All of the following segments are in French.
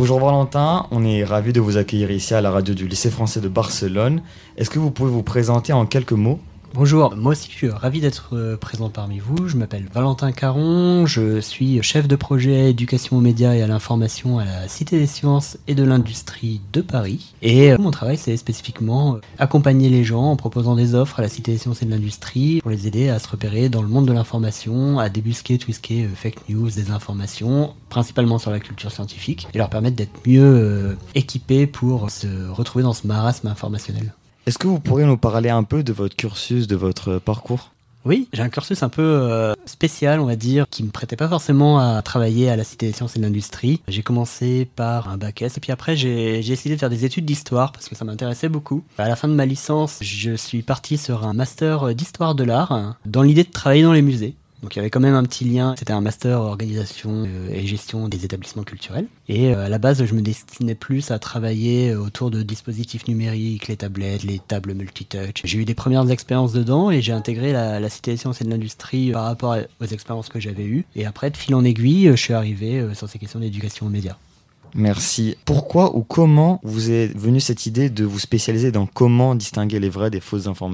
Bonjour Valentin, on est ravis de vous accueillir ici à la radio du lycée français de Barcelone. Est-ce que vous pouvez vous présenter en quelques mots ? Bonjour, moi aussi je suis ravi d'être présent parmi vous. Je m'appelle Valentin Caron, je suis chef de projet éducation aux médias et à l'information à la Cité des sciences et de l'industrie de Paris. Et mon travail c'est spécifiquement accompagner les gens en proposant des offres à la Cité des sciences et de l'industrie pour les aider à se repérer dans le monde de l'information, à débusquer tout ce qui est fake news, désinformation, principalement sur la culture scientifique, et leur permettre d'être mieux équipés pour se retrouver dans ce marasme informationnel. Est-ce que vous pourriez nous parler un peu de votre cursus, de votre parcours ? Oui, j'ai un cursus un peu spécial, on va dire, qui me prêtait pas forcément à travailler à la Cité des sciences et de l'industrie. J'ai commencé par un bac S, et puis après j'ai décidé de faire des études d'histoire, parce que ça m'intéressait beaucoup. À la fin de ma licence, je suis parti sur un master d'histoire de l'art, dans l'idée de travailler dans les musées. Donc il y avait quand même un petit lien, c'était un master organisation et gestion des établissements culturels. Et à la base, je me destinais plus à travailler autour de dispositifs numériques, les tablettes, les tables multitouch. J'ai eu des premières expériences dedans et j'ai intégré la Cité des sciences et de l'industrie par rapport aux expériences que j'avais eues. Et après, de fil en aiguille, je suis arrivé sur ces questions d'éducation aux médias. Merci. Pourquoi ou comment vous est venue cette idée de vous spécialiser dans comment distinguer les vraies des fausses informations ?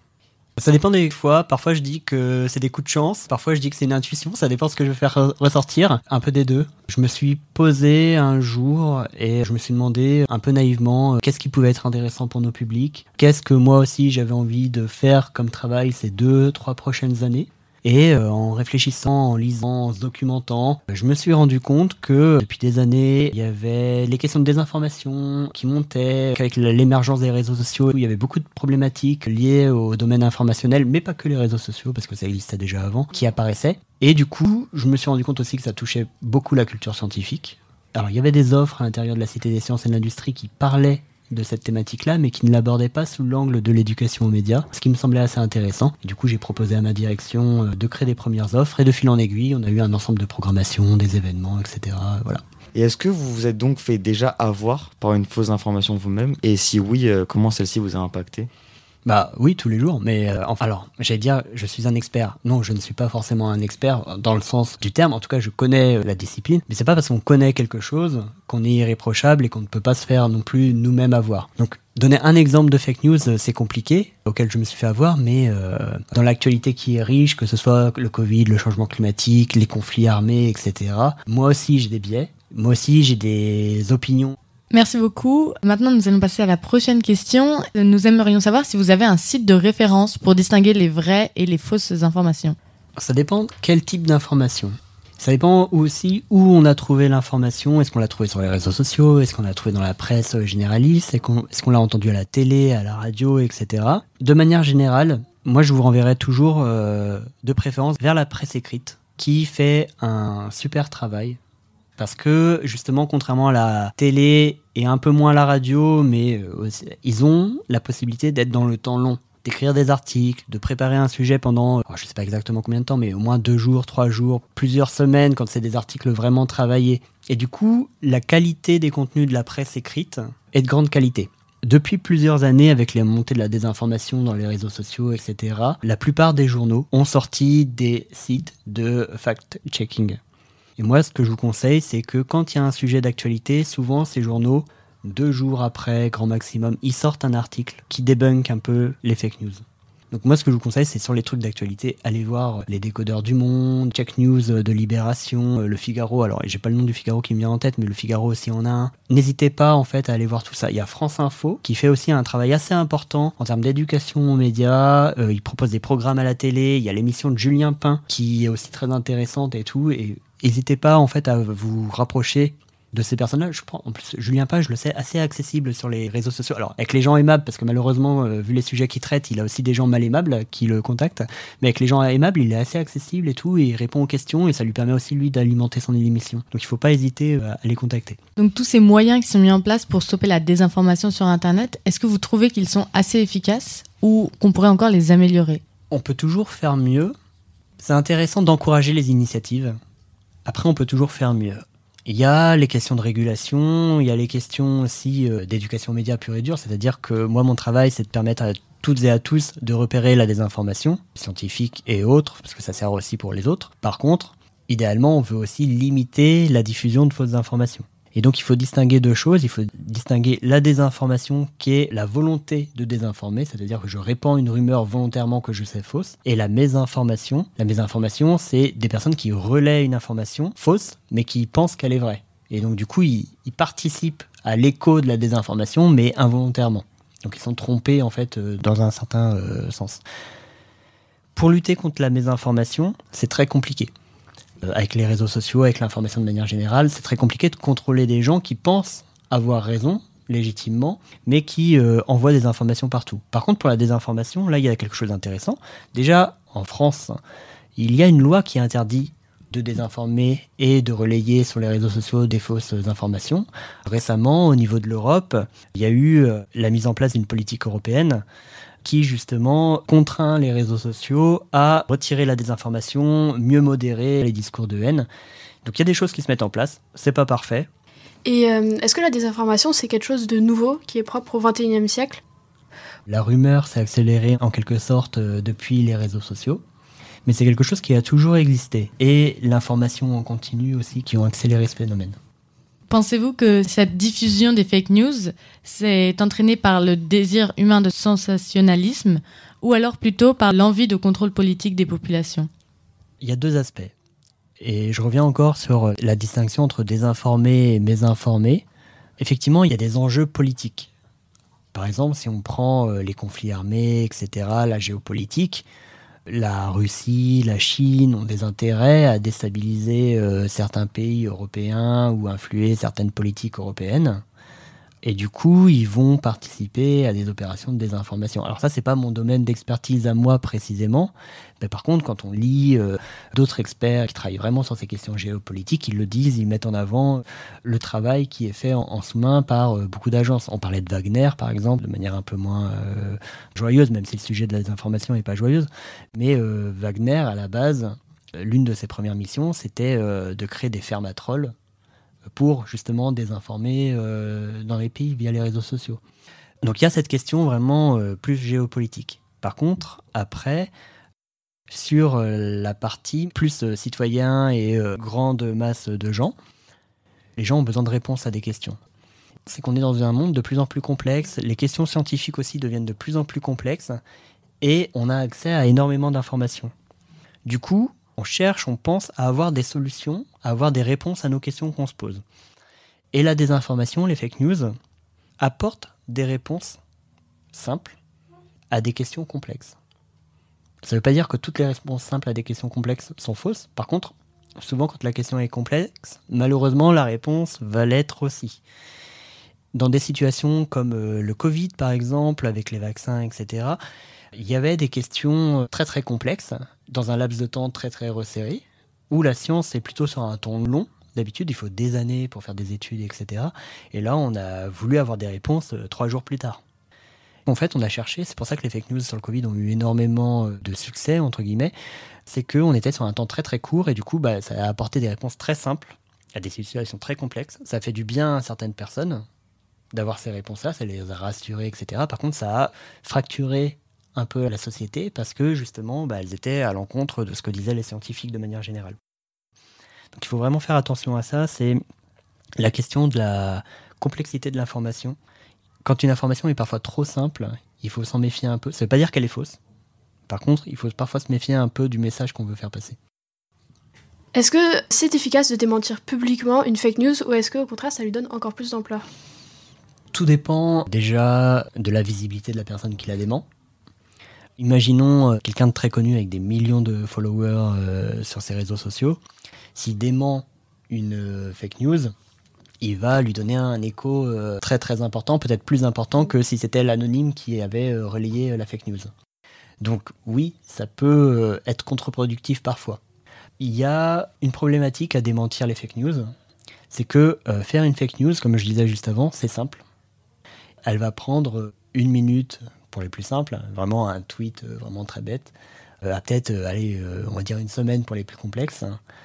Ça dépend des fois, parfois je dis que c'est des coups de chance, parfois je dis que c'est une intuition, ça dépend de ce que je vais faire ressortir, un peu des deux. Je me suis posé un jour et je me suis demandé un peu naïvement qu'est-ce qui pouvait être intéressant pour nos publics, qu'est-ce que moi aussi j'avais envie de faire comme travail ces 2-3 prochaines années. Et en réfléchissant, en lisant, en se documentant, je me suis rendu compte que depuis des années, il y avait les questions de désinformation qui montaient, qu'avec l'émergence des réseaux sociaux, il y avait beaucoup de problématiques liées au domaine informationnel, mais pas que les réseaux sociaux, parce que ça existait déjà avant, qui apparaissaient. Et du coup, je me suis rendu compte aussi que ça touchait beaucoup la culture scientifique. Alors, il y avait des offres à l'intérieur de la Cité des sciences et de l'industrie qui parlaient de cette thématique-là, mais qui ne l'abordait pas sous l'angle de l'éducation aux médias, ce qui me semblait assez intéressant. Et du coup, j'ai proposé à ma direction de créer des premières offres, et de fil en aiguille, on a eu un ensemble de programmations, des événements, etc. Voilà. Et est-ce que vous vous êtes donc fait déjà avoir par une fausse information vous-même ? Et si oui, comment celle-ci vous a impacté ? Bah oui, tous les jours, mais alors, j'allais dire, je suis un expert. Non, je ne suis pas forcément un expert dans le sens du terme, en tout cas, je connais la discipline, mais c'est pas parce qu'on connaît quelque chose qu'on est irréprochable et qu'on ne peut pas se faire non plus nous-mêmes avoir. Donc, donner un exemple de fake news, c'est compliqué, auquel je me suis fait avoir, mais dans l'actualité qui est riche, que ce soit le Covid, le changement climatique, les conflits armés, etc., moi aussi j'ai des biais, moi aussi j'ai des opinions. Merci beaucoup. Maintenant, nous allons passer à la prochaine question. Nous aimerions savoir si vous avez un site de référence pour distinguer les vraies et les fausses informations. Ça dépend quel type d'information. Ça dépend aussi où on a trouvé l'information. Est-ce qu'on l'a trouvé sur les réseaux sociaux ? Est-ce qu'on l'a trouvé dans la presse généraliste ? Est-ce qu'on l'a entendu à la télé, à la radio, etc. De manière générale, moi je vous renverrai toujours de préférence vers la presse écrite qui fait un super travail. Parce que, justement, contrairement à la télé et un peu moins à la radio, mais aussi, ils ont la possibilité d'être dans le temps long, d'écrire des articles, de préparer un sujet pendant, je ne sais pas exactement combien de temps, mais au moins 2 jours, 3 jours, plusieurs semaines, quand c'est des articles vraiment travaillés. Et du coup, la qualité des contenus de la presse écrite est de grande qualité. Depuis plusieurs années, avec les montées de la désinformation dans les réseaux sociaux, etc., la plupart des journaux ont sorti des sites de fact-checking. Et moi, ce que je vous conseille, c'est que quand il y a un sujet d'actualité, souvent ces journaux, 2 jours après, grand maximum, ils sortent un article qui débunk un peu les fake news. Donc moi, ce que je vous conseille, c'est sur les trucs d'actualité, allez voir les décodeurs du Monde, Check News de Libération, Le Figaro. Alors, j'ai pas le nom du Figaro qui me vient en tête, mais Le Figaro aussi en a un. N'hésitez pas, en fait, à aller voir tout ça. Il y a France Info, qui fait aussi un travail assez important en termes d'éducation aux médias. Il propose des programmes à la télé. Il y a l'émission de Julien Pain, qui est aussi très intéressante et tout. Et n'hésitez pas, en fait, à vous rapprocher de ces personnes-là. Je prends, en plus, Julien Pain, je le sais, assez accessible sur les réseaux sociaux. Alors, avec les gens aimables, parce que malheureusement, vu les sujets qu'il traite, il a aussi des gens mal aimables qui le contactent. Mais avec les gens aimables, il est assez accessible et tout, et il répond aux questions, et ça lui permet aussi, lui, d'alimenter son émission. Donc, il ne faut pas hésiter à les contacter. Donc, tous ces moyens qui sont mis en place pour stopper la désinformation sur Internet, est-ce que vous trouvez qu'ils sont assez efficaces ou qu'on pourrait encore les améliorer ? On peut toujours faire mieux. C'est intéressant d'encourager les initiatives. Après, on peut toujours faire mieux. Il y a les questions de régulation, il y a les questions aussi d'éducation média pure et dure, c'est-à-dire que moi, mon travail, c'est de permettre à toutes et à tous de repérer la désinformation, scientifique et autres, parce que ça sert aussi pour les autres. Par contre, idéalement, on veut aussi limiter la diffusion de fausses informations. Et donc il faut distinguer deux choses. Il faut distinguer la désinformation, qui est la volonté de désinformer, c'est-à-dire que je répands une rumeur volontairement que je sais fausse, et la mésinformation. La mésinformation, c'est des personnes qui relaient une information fausse, mais qui pensent qu'elle est vraie. Et donc du coup, ils participent à l'écho de la désinformation, mais involontairement. Donc ils sont trompés en fait dans un certain sens. Pour lutter contre la mésinformation, c'est très compliqué. Avec les réseaux sociaux, avec l'information de manière générale, c'est très compliqué de contrôler des gens qui pensent avoir raison, légitimement, mais qui envoient des informations partout. Par contre, pour la désinformation, là, il y a quelque chose d'intéressant. Déjà, en France, il y a une loi qui interdit de désinformer et de relayer sur les réseaux sociaux des fausses informations. Récemment, au niveau de l'Europe, il y a eu la mise en place d'une politique européenne qui justement contraint les réseaux sociaux à retirer la désinformation, mieux modérer les discours de haine. Donc il y a des choses qui se mettent en place, c'est pas parfait. Et est-ce que la désinformation, c'est quelque chose de nouveau, qui est propre au XXIe siècle ? La rumeur s'est accélérée en quelque sorte depuis les réseaux sociaux, mais c'est quelque chose qui a toujours existé. Et l'information en continu aussi qui ont accéléré ce phénomène. Pensez-vous que cette diffusion des fake news s'est entraînée par le désir humain de sensationnalisme ou alors plutôt par l'envie de contrôle politique des populations ? Il y a deux aspects. Et je reviens encore sur la distinction entre désinformer et mésinformer. Effectivement, il y a des enjeux politiques. Par exemple, si on prend les conflits armés, etc., la géopolitique, la Russie, la Chine ont des intérêts à déstabiliser certains pays européens ou influer certaines politiques européennes. Et du coup, ils vont participer à des opérations de désinformation. Alors ça, c'est pas mon domaine d'expertise à moi précisément. Mais par contre, quand on lit d'autres experts qui travaillent vraiment sur ces questions géopolitiques, ils le disent, ils mettent en avant le travail qui est fait en sous-main par beaucoup d'agences. On parlait de Wagner, par exemple, de manière un peu moins joyeuse, même si le sujet de la désinformation n'est pas joyeuse. Mais Wagner, à la base, l'une de ses premières missions, c'était de créer des fermes à trolls pour justement désinformer dans les pays via les réseaux sociaux. Donc il y a cette question vraiment plus géopolitique. Par contre, après, sur la partie plus citoyen et grande masse de gens, les gens ont besoin de réponses à des questions. C'est qu'on est dans un monde de plus en plus complexe, les questions scientifiques aussi deviennent de plus en plus complexes, et on a accès à énormément d'informations. Du coup, on cherche, on pense à avoir des solutions, à avoir des réponses à nos questions qu'on se pose. Et la désinformation, les fake news, apportent des réponses simples à des questions complexes. Ça ne veut pas dire que toutes les réponses simples à des questions complexes sont fausses. Par contre, souvent quand la question est complexe, malheureusement la réponse va l'être aussi. Dans des situations comme le Covid par exemple, avec les vaccins, etc., il y avait des questions très très complexes, dans un laps de temps très très resserré, où la science est plutôt sur un temps long. D'habitude, il faut des années pour faire des études, etc. Et là, on a voulu avoir des réponses 3 jours plus tard. En fait, on a cherché, c'est pour ça que les fake news sur le Covid ont eu énormément de succès, entre guillemets, c'est qu'on était sur un temps très très court, et du coup, ça a apporté des réponses très simples à des situations très complexes. Ça a fait du bien à certaines personnes d'avoir ces réponses-là, ça les a rassurées, etc. Par contre, ça a fracturé un peu la société parce que justement elles étaient à l'encontre de ce que disaient les scientifiques de manière générale. Donc il faut vraiment faire attention à ça, c'est la question de la complexité de l'information. Quand une information est parfois trop simple, il faut s'en méfier un peu. Ça ne veut pas dire qu'elle est fausse. Par contre, il faut parfois se méfier un peu du message qu'on veut faire passer. Est-ce que c'est efficace de démentir publiquement une fake news ou est-ce qu'au contraire ça lui donne encore plus d'ampleur ? Tout dépend déjà de la visibilité de la personne qui la dément. Imaginons quelqu'un de très connu avec des millions de followers sur ses réseaux sociaux. S'il dément une fake news, il va lui donner un écho très très important, peut-être plus important que si c'était l'anonyme qui avait relayé la fake news. Donc oui, ça peut être contre-productif parfois. Il y a une problématique à démentir les fake news, c'est que faire une fake news, comme je disais juste avant, c'est simple. Elle va prendre 1 minute pour les plus simples, vraiment un tweet vraiment très bête, à peut-être, on va dire 1 semaine pour les plus complexes,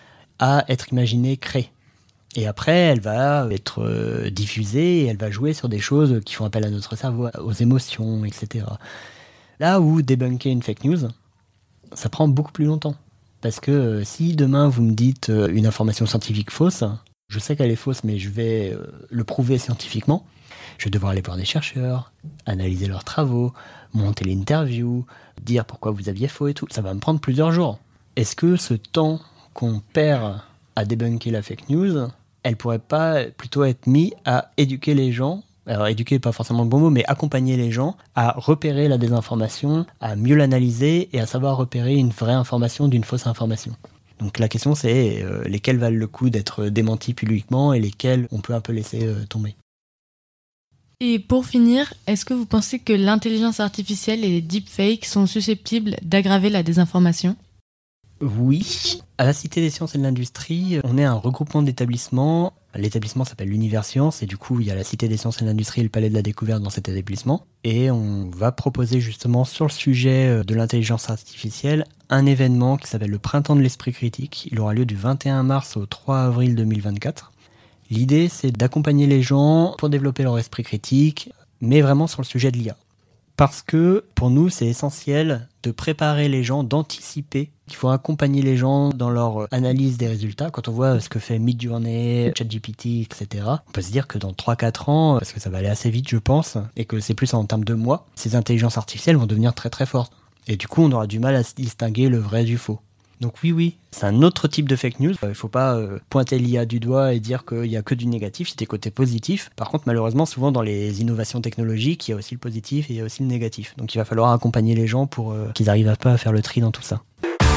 à être imaginée, créée. Et après, elle va être diffusée et elle va jouer sur des choses qui font appel à notre cerveau, aux émotions, etc. Là où débunker une fake news, ça prend beaucoup plus longtemps. Parce que si demain vous me dites une information scientifique fausse, Je sais qu'elle est fausse, mais je vais le prouver scientifiquement. Je vais devoir aller voir des chercheurs, analyser leurs travaux, monter l'interview, dire pourquoi vous aviez faux et tout. Ça va me prendre plusieurs jours. Est-ce que ce temps qu'on perd à débunker la fake news, elle pourrait pas plutôt être mise à éduquer les gens? Alors éduquer, pas forcément le bon mot, mais accompagner les gens à repérer la désinformation, à mieux l'analyser et à savoir repérer une vraie information d'une fausse information. Donc la question c'est lesquels valent le coup d'être démentis publiquement et lesquels on peut un peu laisser tomber. Et pour finir, est-ce que vous pensez que l'intelligence artificielle et les deepfakes sont susceptibles d'aggraver la désinformation ? Oui. À la Cité des sciences et de l'industrie, on est un regroupement d'établissements. L'établissement s'appelle l'Univers Sciences et du coup, il y a la Cité des sciences et de l'industrie et le Palais de la Découverte dans cet établissement. Et on va proposer justement sur le sujet de l'intelligence artificielle un événement qui s'appelle le Printemps de l'Esprit Critique. Il aura lieu du 21 mars au 3 avril 2024. L'idée, c'est d'accompagner les gens pour développer leur esprit critique, mais vraiment sur le sujet de l'IA. Parce que pour nous, c'est essentiel de préparer les gens, d'anticiper. Il faut accompagner les gens dans leur analyse des résultats. Quand on voit ce que fait Midjourney, ChatGPT, etc., on peut se dire que dans 3-4 ans, parce que ça va aller assez vite, je pense, et que c'est plus en termes de mois, ces intelligences artificielles vont devenir très très fortes. Et du coup, on aura du mal à distinguer le vrai du faux. Donc oui, c'est un autre type de fake news. Il ne faut pas pointer l'IA du doigt et dire qu'il n'y a que du négatif, c'est des côtés positifs. Par contre, malheureusement, souvent dans les innovations technologiques, il y a aussi le positif et il y a aussi le négatif. Donc il va falloir accompagner les gens pour qu'ils n'arrivent pas à faire le tri dans tout ça.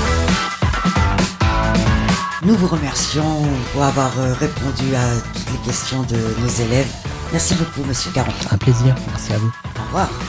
Nous vous remercions pour avoir répondu à toutes les questions de nos élèves. Merci beaucoup, Monsieur Caron. Un plaisir, merci à vous. Au revoir.